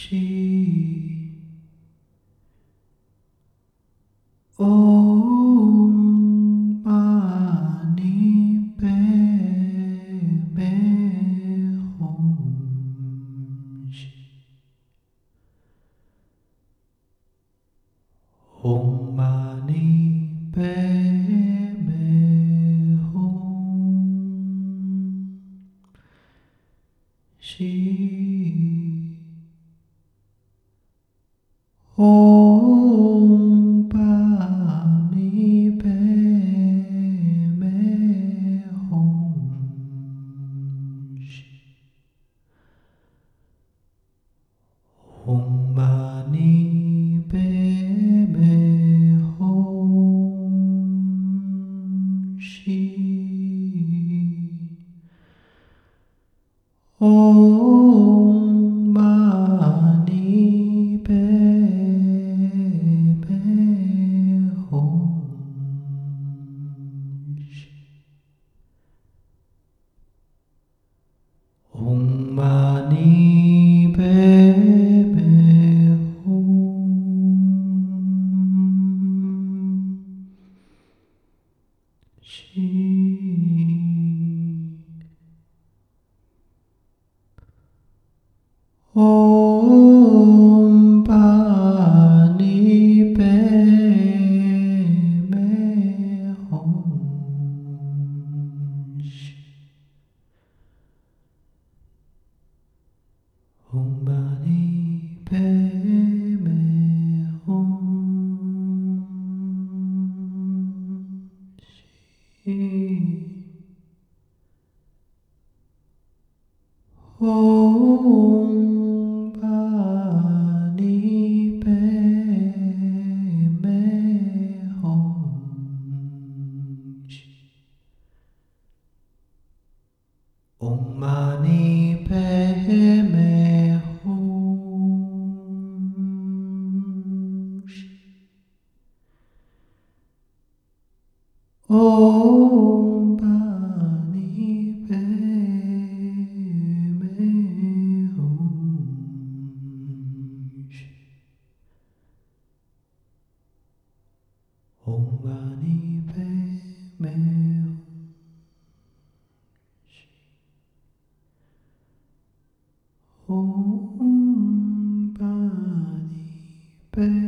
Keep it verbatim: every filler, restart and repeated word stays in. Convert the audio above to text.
Om Mani Padme Hum. Om Mani Padme Hum. Om Mani Padme Hum. Om Mani Padme Hum. Om Mani Padme Hum. Om Mani Padme Hum. Om Mani Padme Hum. Om Mani Padme Hum. Om Mani Padme Hum. Om Mani Padme Hum. Om Mani Padme Hum. Om Mani Padme Hum. Om Mani Padme